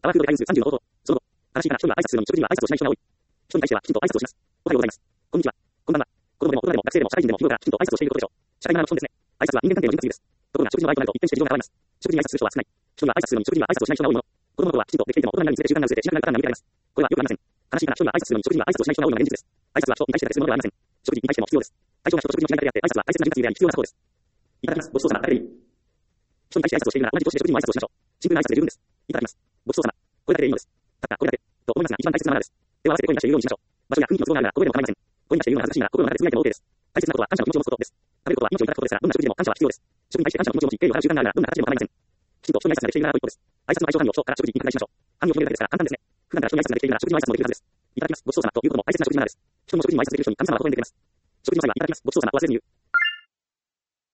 パワーフードで会員数30の応答。その後、話から人には挨拶するのに食事には挨拶をしない人が多い。人に対してはきちんと挨拶をします。おはようございます。こんにちは。こんばんは。子供でも大人でも学生でも社会人でも日頃からきちんと挨拶をしていることでしょう。社会的な人ですね。挨拶は人間関係の準備です。ところが食事の場合となると一変して事情が変わります。食事に挨拶する人は少ない。人には挨拶するのに食事には挨拶をしない人が多いもの。子供の頃はきちんとできていても大人になるにつれて習慣が薄れてしなくなるパターンが見られます。これはよくありません。話から人には挨拶するのに食事には挨拶をしない人が多いのが現実です。挨拶は人に対してだけするものではありません。食事に対しても必要です。対象が人と食事の違いだけであって、挨拶は大切な人物であり必要な作法です。いただきます。ごちそうさま。誰でもいい。人に対して挨拶をしているなら同じ年で食事にも挨拶をしましょう。シンプルな挨拶で十分です。いただきます。ごちそうさま。これだけでいいのです。たったこれだけと思いますが一番大切なマナーです。では合わせて声に出して言うようにしましょう。場所や雰囲気の都合があるなら声でも構いません。声に出して言うのが恥ずかしいなら心の中でつぶやいても OK です。大切なことは感謝の気持ちを持つことです。食べることは命をいただくことですから、どんな食事でも感謝は必要です。食に対して感謝の気持ちを持ち、敬意を払う習慣があるならどんな形でも構いません。きちんと人に挨拶ができているならということです。挨拶の対象範囲を人から食事に拡大しましょう。範囲を広げるだけですから簡単ですね。普段から人に挨拶ができているなら食事の挨拶もできるはずです。いただきます。ごちそうさまということも大切な食事のマナーです。人の食事にも挨拶できる人に神様は微笑んでくれます。食事の際はいただきます。ごちそうさまを忘れずに言う。